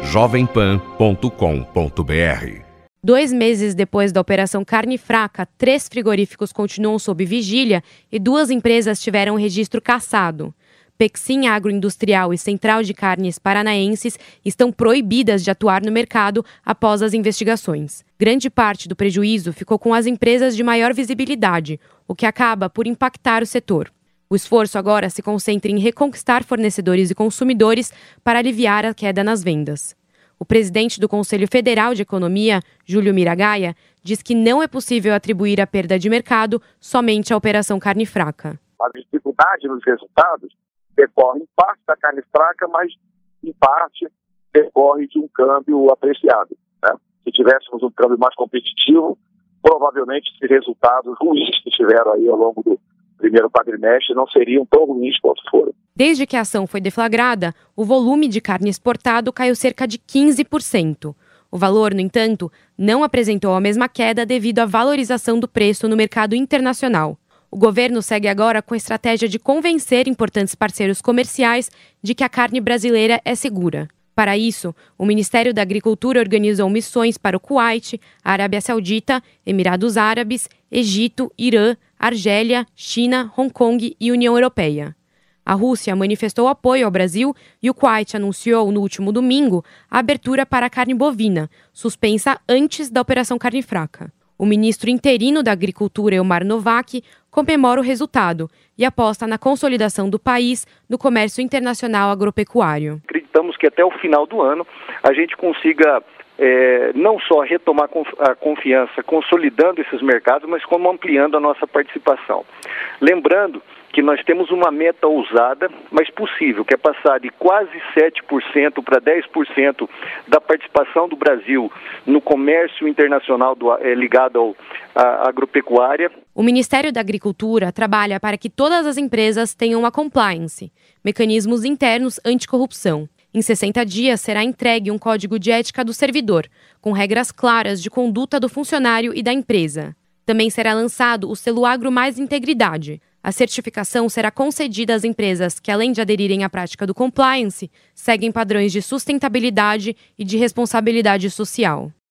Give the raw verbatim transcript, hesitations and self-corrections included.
jovem pan ponto com ponto br. Dois meses depois da Operação Carne Fraca, três frigoríficos continuam sob vigília e duas empresas tiveram o registro cassado. Pexim Agroindustrial e Central de Carnes Paranaenses estão proibidas de atuar no mercado após as investigações. Grande parte do prejuízo ficou com as empresas de maior visibilidade, o que acaba por impactar o setor. O esforço agora se concentra em reconquistar fornecedores e consumidores para aliviar a queda nas vendas. O presidente do Conselho Federal de Economia, Júlio Miragaia, diz que não é possível atribuir a perda de mercado somente à Operação Carne Fraca. A dificuldade nos resultados decorre em parte da carne fraca, mas em parte decorre de um câmbio apreciado, né? Se tivéssemos um câmbio mais competitivo, provavelmente esses resultados ruins que tiveram aí ao longo do primeiro quadrimestre não seriam tão ruins quanto foram. Desde que a ação foi deflagrada, o volume de carne exportado caiu cerca de quinze por cento. O valor, no entanto, não apresentou a mesma queda devido à valorização do preço no mercado internacional. O governo segue agora com a estratégia de convencer importantes parceiros comerciais de que a carne brasileira é segura. Para isso, o Ministério da Agricultura organizou missões para o Kuwait, Arábia Saudita, Emirados Árabes, Egito, Irã, Argélia, China, Hong Kong e União Europeia. A Rússia manifestou apoio ao Brasil e o Kuwait anunciou no último domingo a abertura para a carne bovina, suspensa antes da Operação Carne Fraca. O ministro interino da Agricultura, Elmar Novak, comemora o resultado e aposta na consolidação do país no comércio internacional agropecuário. Acreditamos que até o final do ano a gente consiga é, não só retomar a confiança, consolidando esses mercados, mas como ampliando a nossa participação. Lembrando que nós temos uma meta ousada, mas possível, que é passar de quase sete por cento para dez por cento da participação do Brasil no comércio internacional do, é, ligado ao, à agropecuária. O Ministério da Agricultura trabalha para que todas as empresas tenham uma compliance, mecanismos internos anticorrupção. Em sessenta dias será entregue um código de ética do servidor, com regras claras de conduta do funcionário e da empresa. Também será lançado o selo Agro Mais Integridade. A certificação será concedida às empresas que, além de aderirem à prática do compliance, seguem padrões de sustentabilidade e de responsabilidade social.